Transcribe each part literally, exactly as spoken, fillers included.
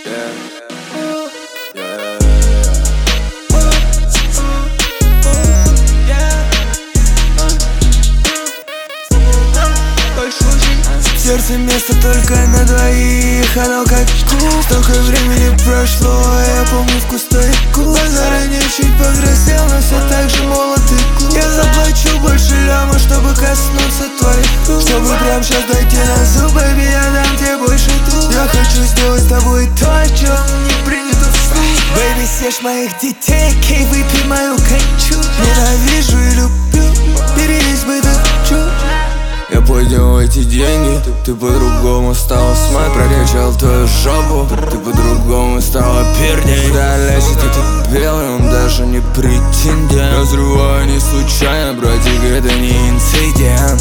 В сердце место только на двоих, оно как клуб. Столько времени прошло, а я помню вкус твоих губ. Заранее чуть повзрослел, но все так же молод и глуп. Я заплачу больше ляма, чтобы коснуться твоих рук. Чтобы прям сейчас дойти на зубы, я дам тебе больше тут. Я хочу сделать с тобой то, о чем не принято вслух. Бэйби, съешь моих детей, кей, выпей мою кончу. Ненавижу и люблю, берись бы так чуть. Я поднял эти деньги, ты, ты по-другому стала смать. Прокачал твою жопу, ты по-другому стала перней. Далее сидит ты белый, он даже не претендент. Я взрываю не случайно, братик, это не инцидент.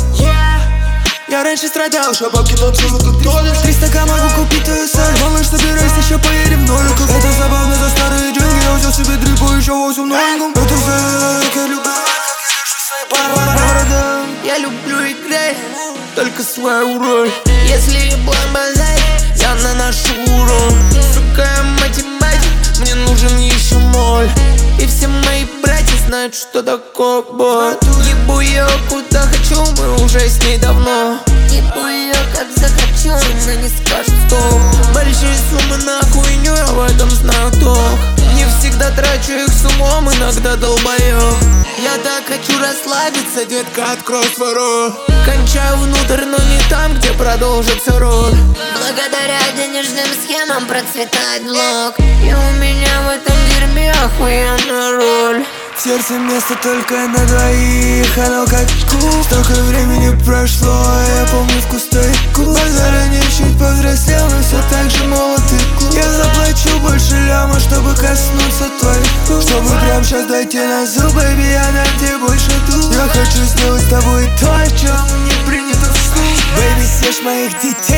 Я раньше страдал, что бабки плачу за тут доллар. Триста ка могу купить твою соль. Малыш, собирайся, еще поедем в ноль. Это забавно за старые деньги. Я взял себе дрипу, еще восемь новеньком. Это за как я люблю, как я держу свои борода. Я люблю играть только свою роль. Если бомба базарь, я наношу урон. Сука, математик, мне нужен еще ноль. И все мои братья знают, что такое бот. Ебу ее куда хочу, мы уже с ней давно. Ебу ее как захочу, она не скажет стоп. Большие суммы на хуйню, я в этом знаю толк. Не всегда трачу их с умом, иногда долбоёб. Я так хочу расслабиться, детка, открой свой рот. Кончаю внутрь, но не там, где продолжится рот. Благодаря денежным схемам процветает блог. И у меня в этом дерьме охуенная роль. В сердце место только на двоих, оно как клуб. Столько времени прошло, а я помню вкус твоих губ. Заранее чуть повзрослел, но все так же молод и глуп. Я заплачу больше ляма, чтобы коснуться твоих рук. Чтобы прям сейчас дойти на зубы, я дам тебе больше тут. Я хочу сделать с тобой то, о чем не принято вслух. Бэйби, съешь моих детей,